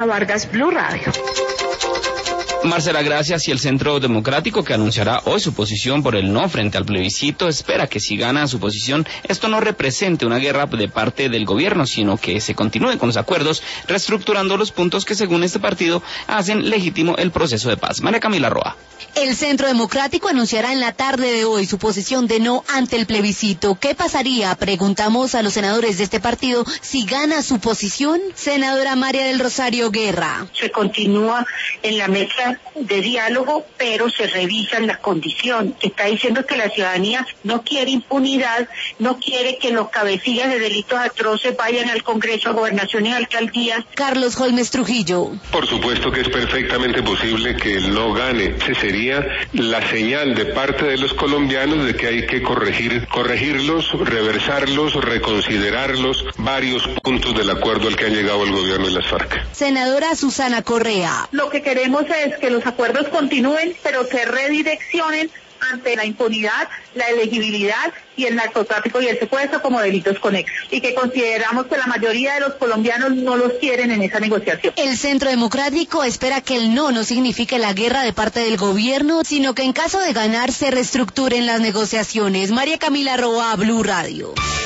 Vargas, Blue Radio. Marcela, gracias. Y el Centro Democrático, que anunciará hoy su posición por el no frente al plebiscito, espera que si gana su posición, esto no represente una guerra de parte del gobierno, sino que se continúe con los acuerdos, reestructurando los puntos que, según este partido, hacen legítimo el proceso de paz. María Camila Roa. El Centro Democrático anunciará en la tarde de hoy su posición de no ante el plebiscito. ¿Qué pasaría? Preguntamos a los senadores de este partido si gana su posición. Senadora María del Rosario Guerra. Se continúa en la mesa de diálogo, pero se revisan las condiciones. Está diciendo que la ciudadanía no quiere impunidad, no quiere que los cabecillas de delitos atroces vayan al Congreso, a gobernación y alcaldías. Carlos Holmes Trujillo. Por supuesto que es perfectamente posible que él no gane. Ese sería la señal de parte de los colombianos de que hay que corregirlos, reversarlos, reconsiderarlos, varios puntos del acuerdo al que han llegado el gobierno y las FARC. Senadora Susana Correa. Lo que queremos es que los acuerdos continúen, pero se redireccionen ante la impunidad, la elegibilidad y el narcotráfico y el secuestro como delitos conexos, y que consideramos que la mayoría de los colombianos no los quieren en esa negociación. El Centro Democrático espera que el no signifique la guerra de parte del gobierno, sino que en caso de ganar se reestructuren las negociaciones. María Camila Roa, Blue Radio.